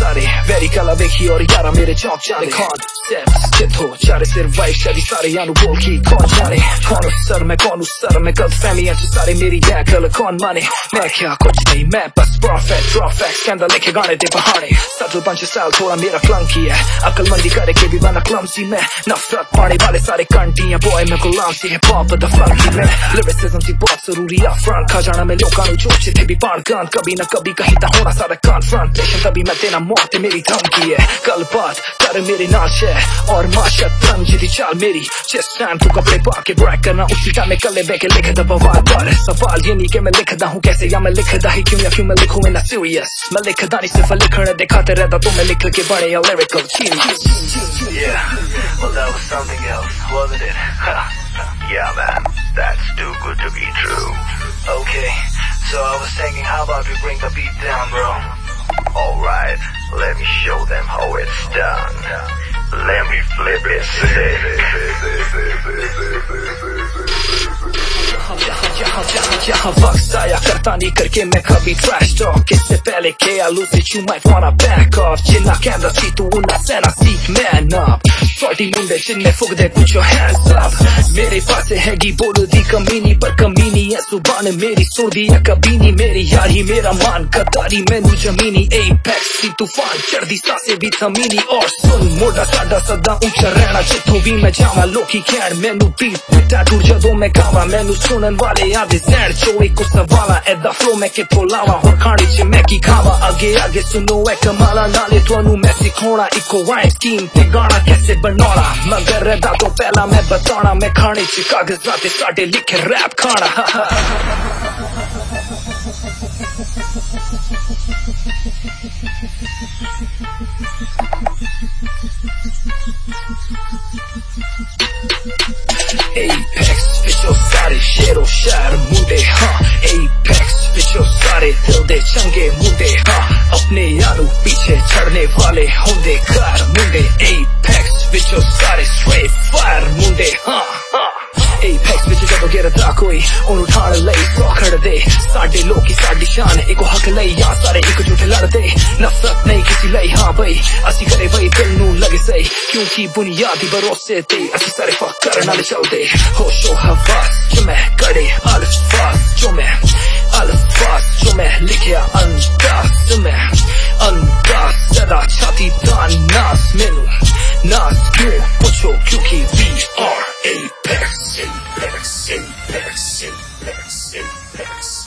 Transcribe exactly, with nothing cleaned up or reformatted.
सारे वेरी कला वेखी और यारा मेरे चौक चाले कॉन्सेप्ट जितो चारे सिर वाइफ शादी सारे यानू बोल की कौन जाने कौन उस सर में कौन उस सर में गलत फैमिली अच्छी सारे मेरी गैकल कौन माने मैं क्या कुछ नहीं मैं बस परफेक्ट परफेक्ट स्कैंडल लिखे गाने दे बहाने सटल पंच स्टाइल थोड़ा मेरा क्लंकी है अकलमंदी करे के भी बना क्लमसी में नफरत पाने वाले सारे कंटी हैं बॉय मैं गुलाम सी हिप हॉप द फंकी में लिरिसिज्म सी बहुत जरूरी है फ्रंट खजाना में लोगों ने जोश थे भी पान कान कभी ना कभी कहीं ता होना सारा कॉन्फ्रंटेशन तभी मैं तेना मौत मेरी धमकी है कल बात कर मेरे नाल है और माशत तंग जिदी चाल मेरी जिस टाइम तू कपड़े पाके ब्रैक करना उसी टाइम में कले बैके लिख द बवाल पर सवाल ये नहीं कि मैं लिखदा हूँ कैसे या मैं लिखदा ही क्यों या क्यों मैं लिखूं इन सीरियस मैं लिखदा नहीं सिर्फ लिखने दिखाते रहता तो मैं लिख के बने a lyrical genius. Yeah, well that was something else, wasn't it? Yeah man, that's too good to be true. Okay, so I was thinking how about we bring the beat down, bro? Alright, let me show them how it's done. Let me flip it sick. यहाँ वक्त आया करता नहीं करके मैं कभी trash talk इससे पहले के I lose it you might wanna back off जिन्ना कहता सी तू उन्ना सेना सीख man up forty मुंडे जिन्ने फुक दे put your hands up मेरे पास हैगी बोल दी कमीनी पर कमीनी है सुबान मेरी सोदी है कबीनी मेरी यारी मेरा मान कतारी मैनू जमीनी apex सी तूफान चढ़दी सांसें भी थमीनी और सुन मोड़ा साडा सदा ऊंचा रहना जिथों भी मैं जावा लोकी कहण मैनू बीट टैटू जदों मैं गावा मैनू सुनन वाले आदे सैन चो एक सवाला एदा फ्लो मैं किथों लावा होर खाने च मैं की खावा आगे आगे सुनो ए कमाला नाले तुहानू मैं सिखाउणा इको राइम स्कीम ते गाना कैसे बनाना मगर एदा तो पहला मैं बताना मैं खाने च कागजां ते साडे लिखे रैप खाना Apex विचों सारे शेरों शायर मुंडे हाँ Apex विचों सारे दिल दे चंगे मुंडे हाँ अपने यारों पीछे चढ़ने वाले होंदे कार मुंडे Apex विचों सारे straight fire मुंडे हाँ हाँ Apex विच जदों गिरदा कोई ओनू ठाण लई सौ खड़दे साडे लोकी साडी शान इको हक लई या सारे एकजुट लड़दे नफरत नहीं किसी लई हाँ बई असी करे बई दिल नू लगे सही क्योंकि बुनियादी भरोसे ते असी सारे फक करन नाल चलदे होशो हवास जो मैं कड़े अल्फाज जो मैं अल्फाज जो मैं लिखिया अंदाज में अंदाज सदा छाती दान नास मैनू नास क्यों पूछो क्योंकि we are Apex Apex Apex Apex Apex